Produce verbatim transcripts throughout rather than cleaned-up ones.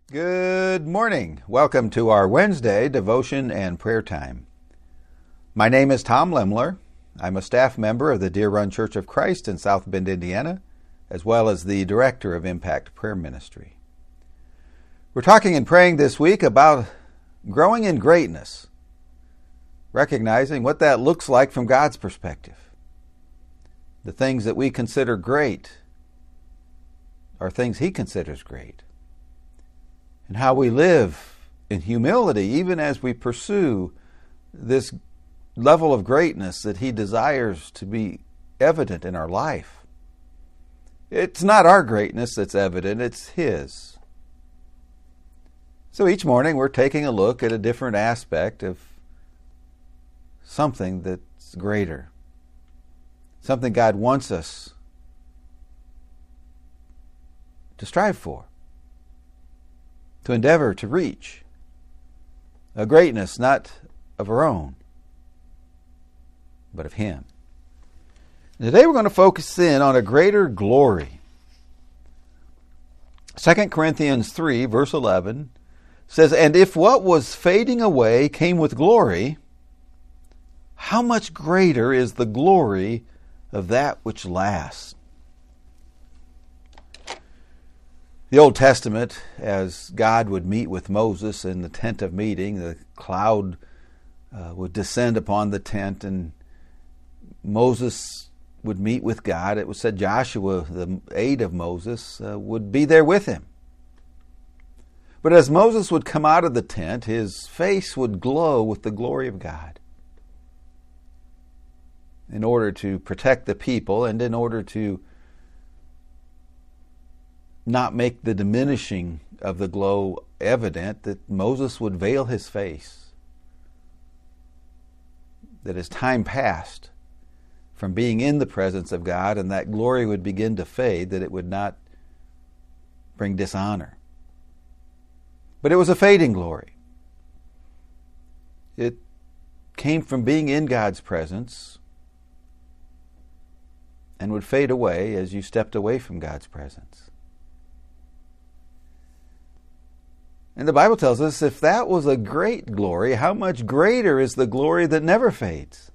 Good morning. Welcome to our Wednesday devotion and prayer time. My name is Tom Lemler. I'm a staff member of the Deer Run Church of Christ in South Bend, Indiana, as well as the director of Impact Prayer Ministry. We're talking and praying this week about growing in greatness, recognizing what that looks like from God's perspective. The things that we consider great are things He considers great. And how we live in humility, even as we pursue this level of greatness that He desires to be evident in our life. It's not our greatness that's evident, it's His. So each morning we're taking a look at a different aspect of something that's greater. Something God wants us to strive for, to endeavor to reach. A greatness not of our own, but of Him. Today we're going to focus in on a greater glory. Second Corinthians three, verse eleven says, "And if what was fading away came with glory, how much greater is the glory of that which lasts?" The Old Testament, as God would meet with Moses in the tent of meeting, the cloud uh, would descend upon the tent and Moses would meet with God. It was said Joshua, the aide of Moses, uh, would be there with him. But as Moses would come out of the tent, his face would glow with the glory of God, in order to protect the people and in order to not make the diminishing of the glow evident, that Moses would veil his face. That as time passed from being in the presence of God and that glory would begin to fade, that it would not bring dishonor. But it was a fading glory. It came from being in God's presence and would fade away as you stepped away from God's presence. And the Bible tells us if that was a great glory, how much greater is the glory that never fades?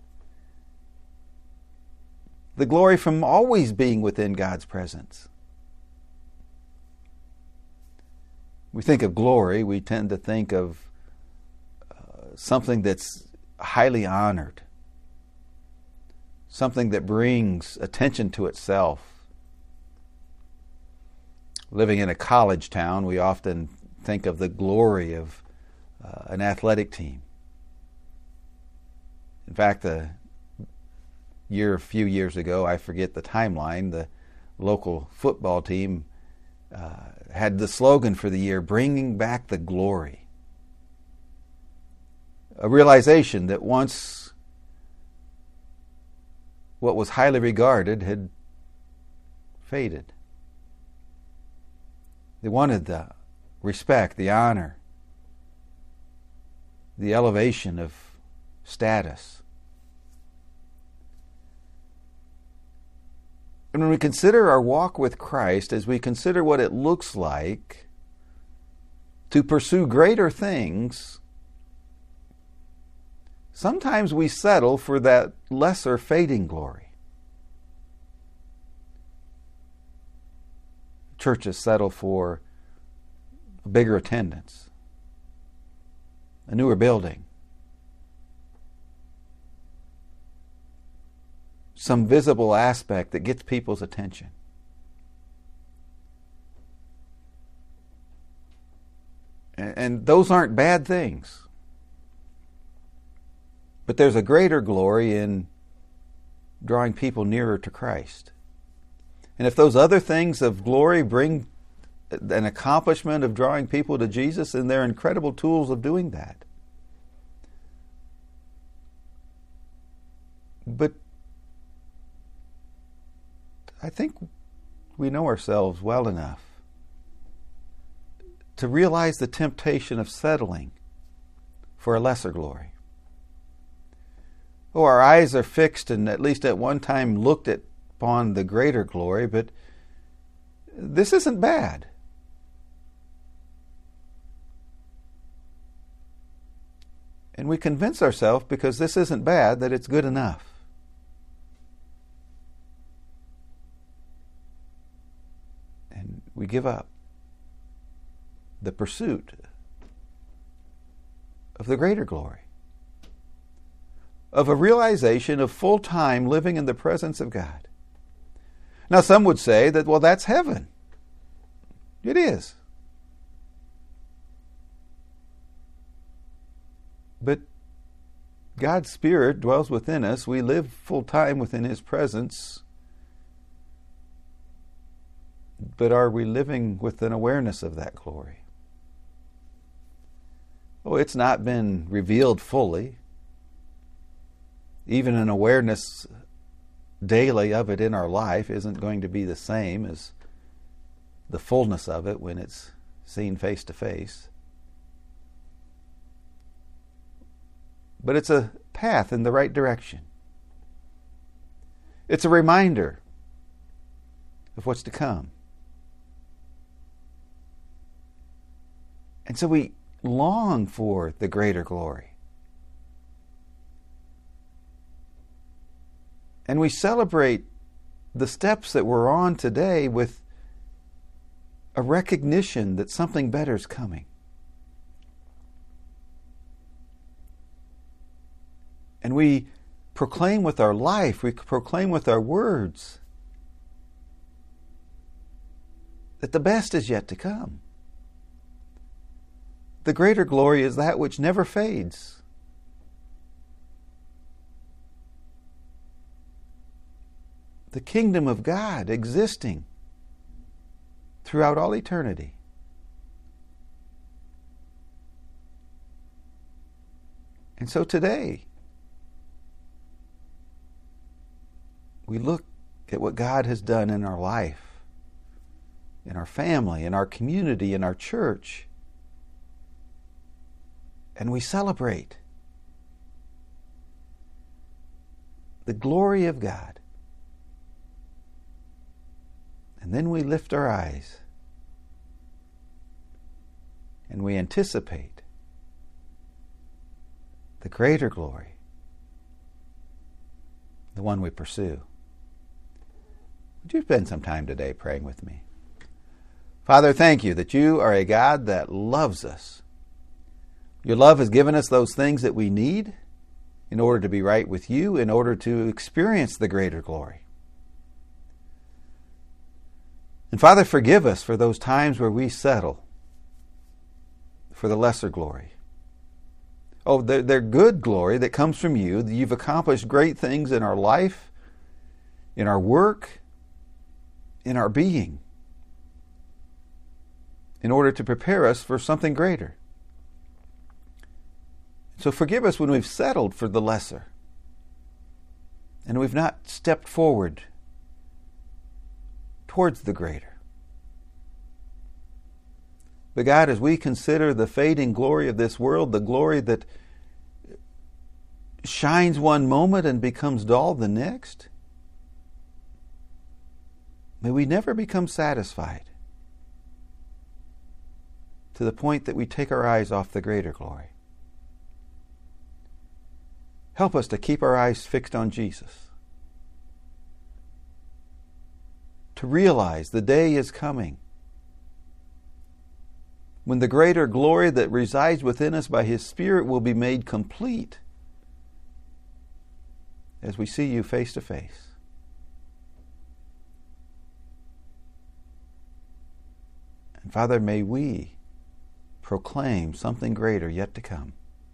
The glory from always being within God's presence. We think of glory, we tend to think of uh, something that's highly honored, something that brings attention to itself. Living in a college town, we often think of the glory of uh, an athletic team. In fact, a year, a few years ago, I forget the timeline, the local football team uh, had the slogan for the year, "Bringing back the glory." A realization that once what was highly regarded had faded. They wanted the respect, the honor, the elevation of status. And when we consider our walk with Christ, as we consider what it looks like to pursue greater things, sometimes we settle for that lesser fading glory. Churches settle for a bigger attendance, a newer building, some visible aspect that gets people's attention. And, and those aren't bad things. But there's a greater glory in drawing people nearer to Christ. And if those other things of glory bring an accomplishment of drawing people to Jesus, and they're incredible tools of doing that. But I think we know ourselves well enough to realize the temptation of settling for a lesser glory. Oh, our eyes are fixed and at least at one time looked at upon the greater glory, but this isn't bad. And we convince ourselves, because this isn't bad, that it's good enough. And we give up the pursuit of the greater glory, of a realization of full time living in the presence of God. Now, some would say that, well, that's heaven. It is. But God's Spirit dwells within us. We live full time within His presence. But are we living with an awareness of that glory? Oh, it's not been revealed fully. Even an awareness daily of it in our life isn't going to be the same as the fullness of it when it's seen face to face. But it's a path in the right direction. It's a reminder of what's to come. And so we long for the greater glory. And we celebrate the steps that we're on today with a recognition that something better is coming. And we proclaim with our life, we proclaim with our words that the best is yet to come. The greater glory is that which never fades. The kingdom of God existing throughout all eternity. And so today, we look at what God has done in our life, in our family, in our community, in our church, and we celebrate the glory of God. And then we lift our eyes and we anticipate the greater glory, the one we pursue. Would you spend some time today praying with me? Father, thank you that you are a God that loves us. Your love has given us those things that we need in order to be right with you, in order to experience the greater glory. And Father, forgive us for those times where we settle for the lesser glory. Oh, they're, they're good glory that comes from you. You've accomplished great things in our life, in our work, in our being, in order to prepare us for something greater. So forgive us when we've settled for the lesser and we've not stepped forward towards the greater. But God, as we consider the fading glory of this world, the glory that shines one moment and becomes dull the next, may we never become satisfied to the point that we take our eyes off the greater glory. Help us to keep our eyes fixed on Jesus, to realize the day is coming when the greater glory that resides within us by His Spirit will be made complete as we see you face to face. And Father, may we proclaim something greater yet to come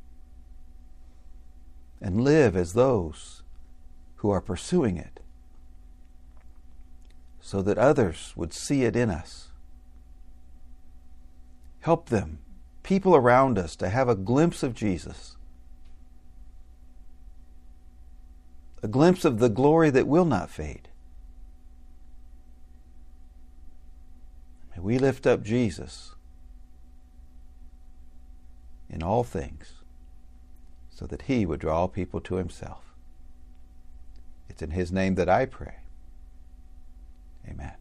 and live as those who are pursuing it, so that others would see it in us. Help them, people around us, to have a glimpse of Jesus, a glimpse of the glory that will not fade. May we lift up Jesus in all things, so that He would draw people to Himself. It's in His name that I pray. Amen.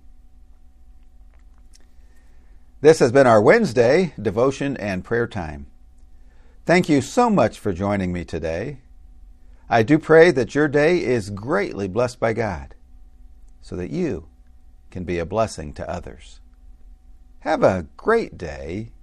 This has been our Wednesday devotion and prayer time. Thank you so much for joining me today. I do pray that your day is greatly blessed by God, so that you can be a blessing to others. Have a great day,